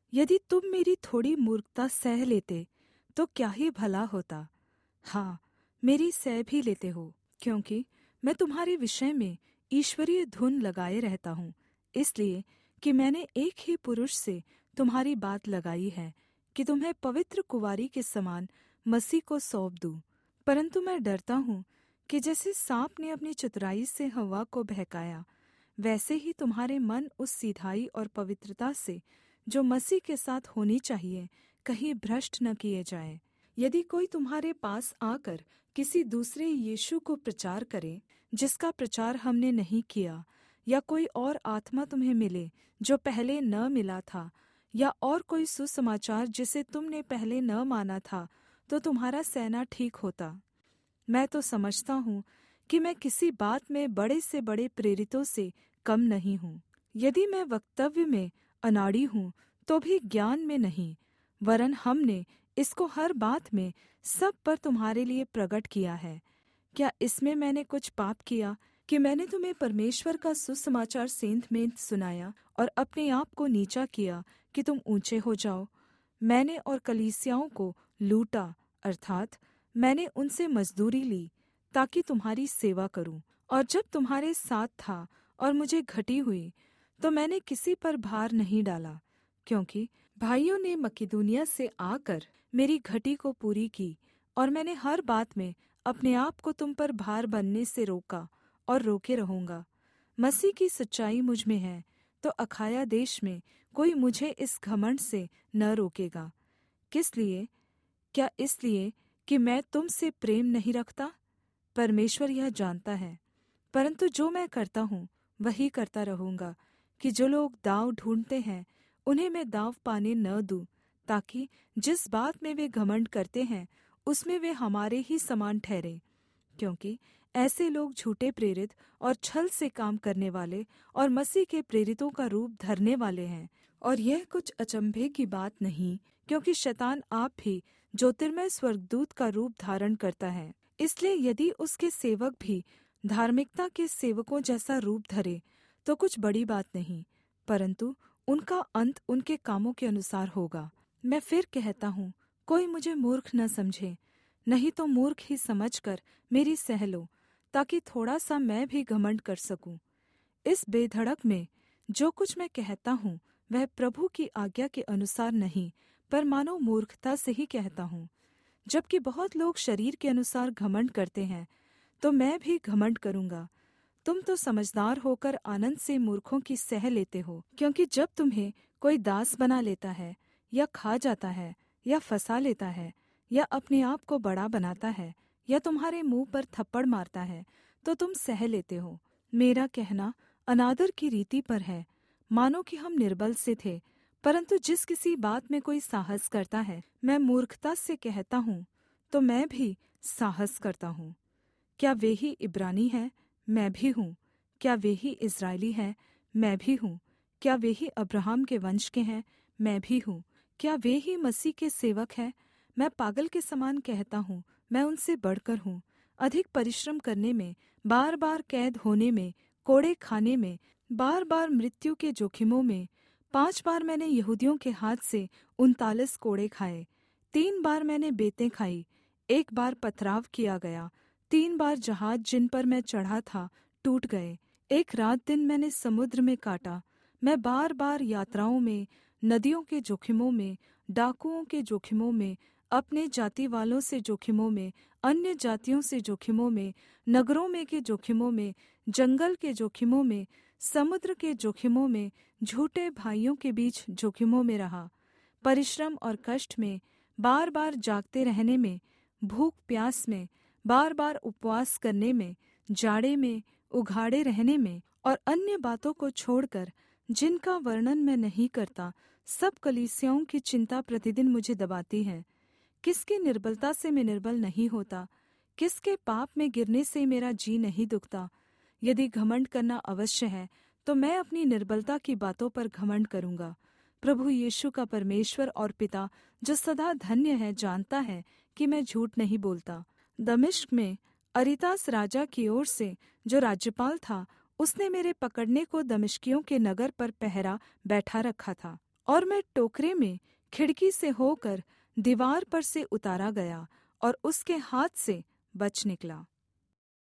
यदि तुम मेरी थोड़ी मूर्खता सह लेते तो क्या ही भला होता। हाँ, मेरी सह भी लेते हो, क्योंकि मैं तुम्हारे विषय में ईश्वरीय धुन लगाए रहता हूँ, इसलिए कि मैंने एक ही पुरुष से तुम्हारी बात लगाई है कि तुम्हें पवित्र कुँवारी के समान मसीह को सौंप दूँ। परन्तु मैं डरता हूँ कि जैसे सांप ने अपनी चतुराई से हव्वा को बहकाया, वैसे ही तुम्हारे मन उस सिधाई और पवित्रता से जो मसीह के साथ होनी चाहिए कहीं भ्रष्ट न किए जाए। यदि कोई तुम्हारे पास आकर किसी दूसरे यीशु को प्रचार करे जिसका प्रचार हमने नहीं किया, या कोई और आत्मा तुम्हें मिले जो पहले न मिला था, या और कोई सुसमाचार जिसे तुमने पहले न माना था, तो तुम्हारा सहना ठीक होता। मैं तो समझता हूँ कि मैं किसी बात में बड़े से बड़े प्रेरितों से कम नहीं हूँ। यदि मैं वक्तव्य में अनाड़ी हूँ तो भी ज्ञान में नहीं, वरन हमने इसको हर बात में सब पर तुम्हारे लिए प्रगट किया है। क्या इसमें मैंने कुछ पाप किया कि मैंने तुम्हें परमेश्वर का सुसमाचार सेंध में सुनाया और अपने आप को नीचा किया कि तुम ऊंचे हो जाओ? मैंने और कलीसियाओं को लूटा, अर्थात मैंने उनसे मजदूरी ली ताकि तुम्हारी सेवा करूं। और जब तुम्हारे साथ था और मुझे घटी हुई, तो मैंने किसी पर भार नहीं डाला, क्योंकि भाइयों ने मकिदुनिया से आकर मेरी घटी को पूरी की, और मैंने हर बात में अपने आप को तुम पर भार बनने से रोका और रोके रहूँगा। मसीह की सच्चाई मुझ में है, तो अखाया देश में कोई मुझे इस घमंड से न रोकेगा। किस लिए? क्या इसलिए कि मैं तुम से प्रेम नहीं रखता? परमेश्वर यह जानता है। परन्तु जो मैं करता हूँ वही करता रहूँगा, कि जो लोग दाँव ढूँढ़ते हैं उन्हें मैं दाँव पाने न दूँ, ताकि जिस बात में वे घमंड करते हैं उसमें वे हमारे ही समान ठहरें। क्योंकि ऐसे लोग झूठे प्रेरित और छल से काम करने वाले और मसीह के प्रेरितों का रूप धरने वाले हैं। और यह कुछ अचंभे की बात नहीं, क्योंकि शैतान आप भी ज्योतिर्मय स्वर्गदूत का रूप धारण करता है। इसलिए यदि उसके सेवक भी धार्मिकता के सेवकों जैसा रूप धरे तो कुछ बड़ी बात नहीं, परंतु उनका अंत उनके कामों के अनुसार होगा। मैं फिर कहता हूँ, कोई मुझे मूर्ख न समझे, नहीं तो मूर्ख ही समझकर मेरी सह लो, ताकि थोड़ा सा मैं भी घमंड कर सकूं। इस बेधड़क में जो कुछ मैं कहता हूँ वह प्रभु की आज्ञा के अनुसार नहीं, पर मानो मूर्खता से ही कहता हूँ। जबकि बहुत लोग शरीर के अनुसार घमंड करते हैं, तो मैं भी घमंड करूँगा। तुम तो समझदार होकर आनंद से मूर्खों की सह लेते हो, क्योंकि जब तुम्हें कोई दास बना लेता है, या खा जाता है, या फंसा लेता है, या अपने आप को बड़ा बनाता है, या तुम्हारे मुंह पर थप्पड़ मारता है, तो तुम सह लेते हो। मेरा कहना अनादर की रीति पर है, मानो कि हम निर्बल से थे। परंतु जिस किसी बात में कोई साहस करता है, मैं मूर्खता से कहता हूँ, तो मैं भी साहस करता हूँ। क्या वे ही इब्रानी हैं? मैं भी हूँ। क्या वे ही इस्राएली हैं? मैं भी हूँ। क्या वे ही अब्राहम के वंश के हैं? मैं भी हूँ। क्या वे ही मसीह के सेवक हैं? मैं पागल के समान कहता हूँ, मैं उनसे बढ़कर हूँ। अधिक परिश्रम करने में, बार बार कैद होने में, कोड़े खाने में, बार बार मृत्यु के जोखिमों में। 5 बार मैंने यहूदियों के हाथ से 39 कोड़े खाए। 3 बार मैंने बेतें खाई। 1 बार पथराव किया गया। 3 बार जहाज जिन पर मैं चढ़ा था टूट गए। 1 रात दिन मैंने समुद्र में काटा। मैं बार बार यात्राओं में, नदियों के जोखिमों में, डाकुओं के जोखिमों में, अपने जाति वालों से जोखिमों में, अन्य जातियों से जोखिमों में, नगरों में के जोखिमों में, जंगल के जोखिमों में, समुद्र के जोखिमों में, झूठे भाइयों के बीच जोखिमों में रहा। परिश्रम और कष्ट में, बार बार जागते रहने में, भूख प्यास में, बार बार उपवास करने में, जाड़े में, उघाड़े रहने में, और अन्य बातों को छोड़कर जिनका वर्णन मैं नहीं करता, सब कलीसियाओं की चिंता प्रतिदिन मुझे दबाती है। किसकी निर्बलता से मैं निर्बल नहीं होता? किसके पाप में गिरने से मेरा जी नहीं दुखता? यदि घमंड करना अवश्य है, तो मैं अपनी निर्बलता की बातों पर घमंड करूँगा। प्रभु यीशु का परमेश्वर और पिता, जो सदा धन्य है, जानता है कि मैं झूठ नहीं बोलता। दमिश्क में अरितास राजा की ओर से जो राज्यपाल था, उसने मेरे पकड़ने को दमिश्कियों के नगर पर पहरा बैठा रखा था। और मैं टोकरे में खिड़की से होकर दीवार पर से उतारा गया और उसके हाथ से बच निकला।